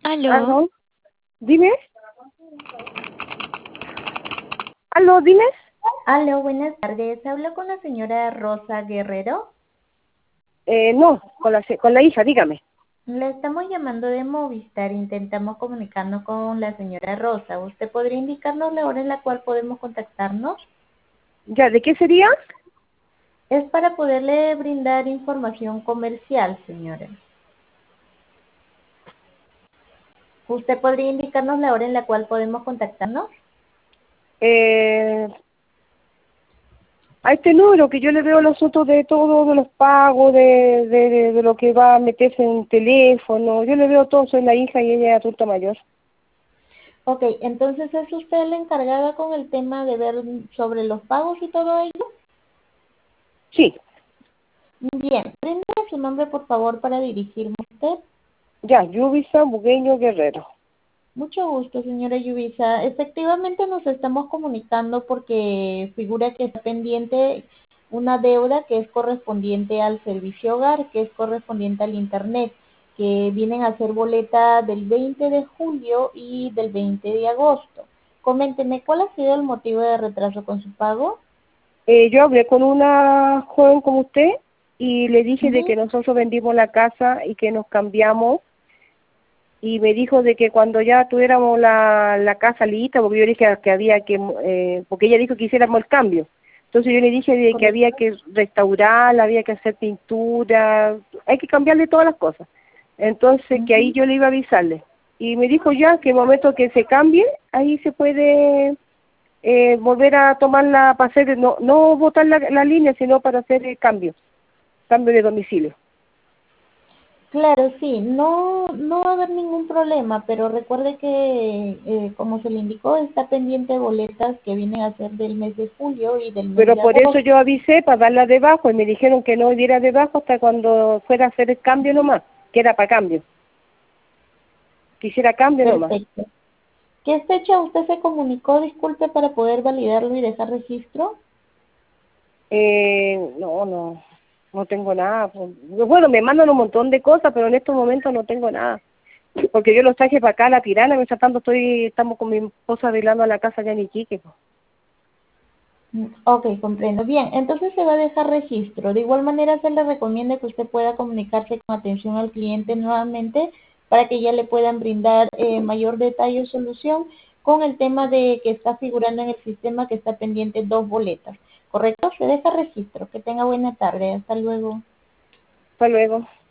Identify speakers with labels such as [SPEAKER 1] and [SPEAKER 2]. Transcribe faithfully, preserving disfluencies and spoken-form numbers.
[SPEAKER 1] Aló,
[SPEAKER 2] Aló, dime. Aló, dime.
[SPEAKER 1] aló, buenas tardes. Hablo con la señora Rosa Guerrero.
[SPEAKER 2] Eh, no, con la, se- con la hija, dígame.
[SPEAKER 1] Le estamos llamando de Movistar. Intentamos comunicarnos con la señora Rosa. ¿Usted podría indicarnos la hora en la cual podemos contactarnos?
[SPEAKER 2] Ya, ¿de qué sería?
[SPEAKER 1] Es para poderle brindar información comercial, señora. ¿Usted podría indicarnos la hora en la cual podemos contactarnos?
[SPEAKER 2] Eh, a este número que yo le veo los asuntos de todo, de los pagos, de, de, de, de lo que va a meterse en teléfono. Yo le veo todo, soy la hija y ella es adulta mayor.
[SPEAKER 1] Ok, entonces ¿es usted la encargada con el tema de ver sobre los pagos y todo ello?
[SPEAKER 2] Sí,
[SPEAKER 1] Bien, bríndeme su nombre por favor para dirigirme a usted.
[SPEAKER 2] ya, Yubisa Bugueño Guerrero.
[SPEAKER 1] Mucho gusto, señora Yubisa. Efectivamente nos estamos comunicando porque figura que está pendiente una deuda que es correspondiente al servicio hogar, que es correspondiente al Internet, que vienen a ser boleta del veinte de julio y del veinte de agosto. Coménteme, ¿cuál ha sido el motivo de retraso con su pago?
[SPEAKER 2] Eh, yo hablé con una joven como usted y le dije de
[SPEAKER 1] Ujú.
[SPEAKER 2] que nosotros vendimos la casa y que nos cambiamos y me dijo de que cuando ya tuviéramos la, la casa lista, porque yo le dije que había que, eh, porque ella dijo que hiciéramos el cambio, entonces yo le dije de que había
[SPEAKER 1] Correcto.
[SPEAKER 2] que restaurarla, había que hacer pintura, hay que cambiarle todas las cosas, entonces que ahí
[SPEAKER 1] Ujú.
[SPEAKER 2] yo le iba a avisarle, y me dijo ya que el momento que se cambie, ahí se puede eh, volver a tomarla para hacer, no, no botar la, la línea, sino para hacer el cambio, cambio de domicilio.
[SPEAKER 1] Claro, sí, no, no va a haber ningún problema, pero recuerde que, eh, como se le indicó, está pendiente de boletas que vienen a ser del mes de julio y del mes
[SPEAKER 2] Pero
[SPEAKER 1] de
[SPEAKER 2] por eso
[SPEAKER 1] agosto.
[SPEAKER 2] yo avisé para darla de bajo y me dijeron que no diera de bajo hasta cuando fuera a hacer el cambio nomás, que era para cambio, quisiera cambio nomás.
[SPEAKER 1] Perfecto. ¿Qué fecha usted se comunicó, disculpe, para poder validarlo y dejar registro?
[SPEAKER 2] Eh, no, no, no tengo nada. Pues. Bueno, me mandan un montón de cosas, pero en estos momentos no tengo nada. Porque yo los traje para acá a La Tirana, mientras tanto estoy, estamos con mi esposa arreglando la casa allá en Iquique. Pues.
[SPEAKER 1] Mm, Ok, comprendo. Bien, entonces se va a dejar registro. De igual manera se le recomienda que usted pueda comunicarse con atención al cliente nuevamente para que ya le puedan brindar eh, mayor detalle o solución con el tema de que está figurando en el sistema que está pendiente dos boletas. ¿Correcto? Se deja registro. Que tenga buena tarde. Hasta luego.
[SPEAKER 2] Hasta luego.